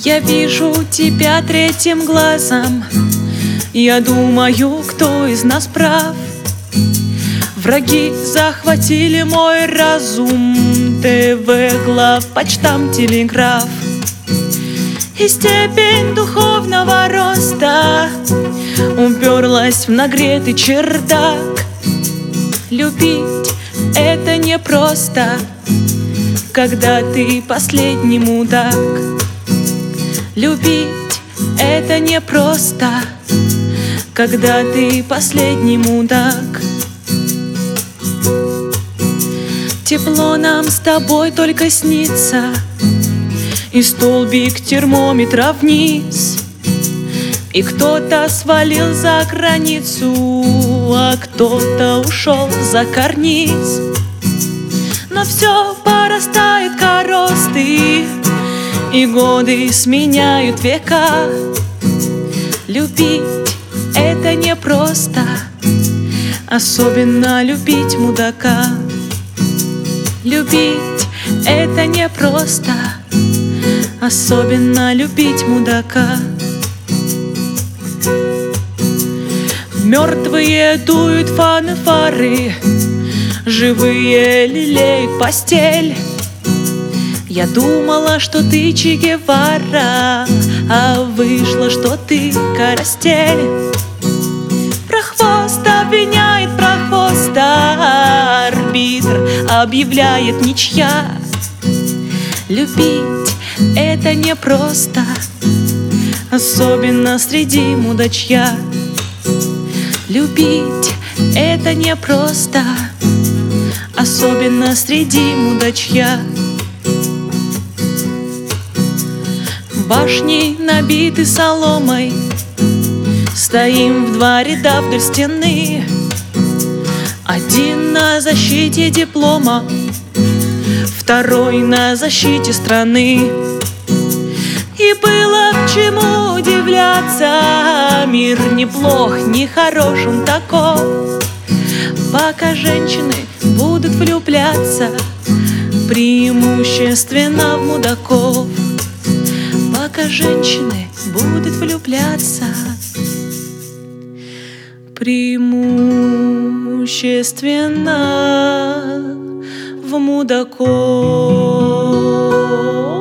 Я вижу тебя третьим глазом. Я думаю, кто из нас прав. Враги захватили мой разум. ТВ, главпочтамт, телеграф. И степень духовного роста уперлась в нагретый чердак. Любить — это непросто, когда ты последний мудак. Любить — это непросто, когда ты последний мудак. Тепло нам с тобой только снится, и столбик термометра вниз. И кто-то свалил за границу, а кто-то ушел за карниз. Но все порастает коросты, и годы сменяют века. Любить — это непросто, особенно любить мудака. Любить — это непросто, особенно любить мудака. Мертвые дуют фанфары, живые лелеют постель. Я думала, что ты Че Гевара, а вышло, что ты Карастель. Прохвост обвиняет прохвоста, арбитр объявляет ничья. Любить — это непросто, особенно среди мудачья. Любить — это непросто, особенно среди мудачья. Башни набиты соломой, стоим в два ряда вдоль стены. Один на защите диплома, второй на защите страны. И было к чему удивляться, мир неплох, нехорош он таков. Пока женщины будут влюбляться преимущественно в мудаков. Пока женщины будут влюбляться преимущественно в мудаков.